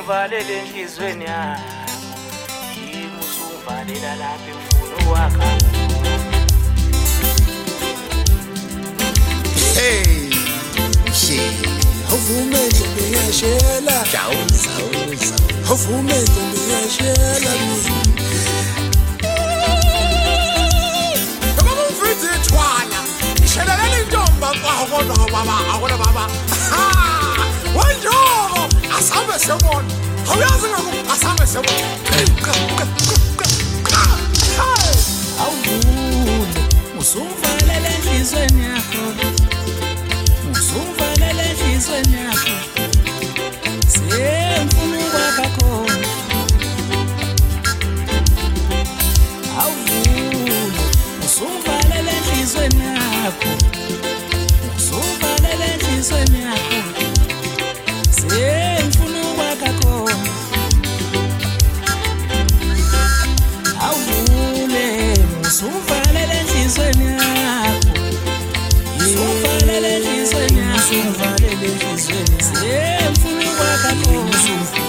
usungivalele enhlizweni yakho yimi usungivalela lapha emfuno wakho. Hey shit uvumele ngiyashela zawuza uvumele ngiyashela Baba mfithe thwala ishelelele intomba akona baba wanjoko asambe sebona awuyazi ngakho asambe sebona awuvule usungivalele enhlizweni yakho usungivalele enhlizweni yakho sengifuna ukwakha khona awuvule usungivalele enhlizweni yakho usungivalele enhlizweni yakho sengifuna ukwakha khona awuvule usungivalele enhlizweni yakho usungivalele enhlizweni yakho usungivalele enhlizweni yakho sengifuna ukwakha khona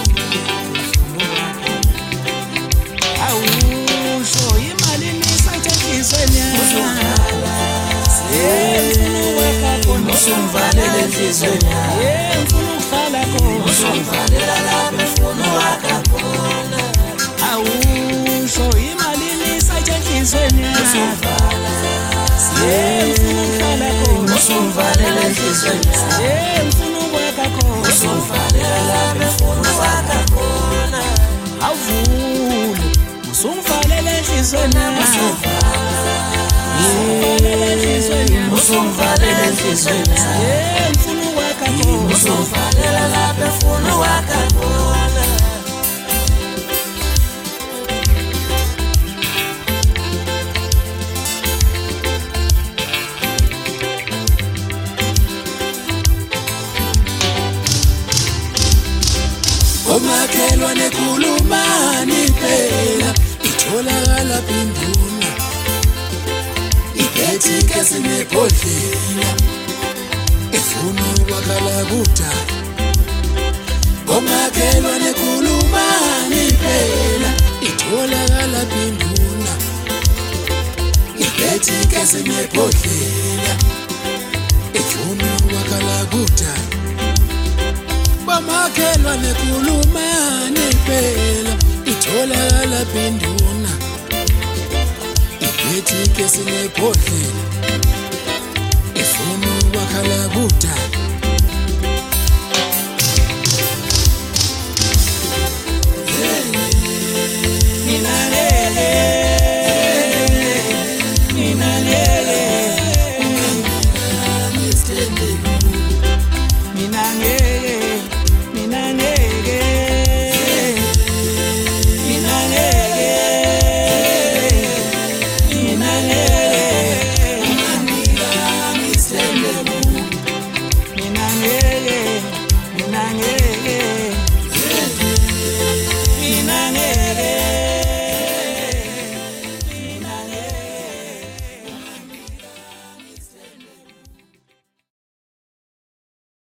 awusho imali nisayithe enhlizweni yakho sengifuna ukwakha khona usungivalele enhlizweni yakho sengifuna ukuhlala khona usungivalela lapha emfuno wakho khona awusho imali nisayithe enhlizweni yakho usungivala sengifuna ukuhlala khona usungivalela enhlizweni yakho sengifuna ukwakha khona usungivalela lapha emfuno wakho khona awuvule usungivalela enhlizweni yakho usungivalela enhlizweni yakho usungivalela enhlizweni yakho sengifuna ukwakha khona usungivalela lapha emfuno wakho khona Omakhelwane khulumani phela itholakala phinduna iphethi ke sinebhodlela ifuna ukwakhala kudala Omakhelwane khulumani phela itholakala phinduna iphethi ke sinebhodlela ifuna ukwakhala kudala Omakhelwane khulumani phela itholakala phinduna iphethi ke sinebhodlela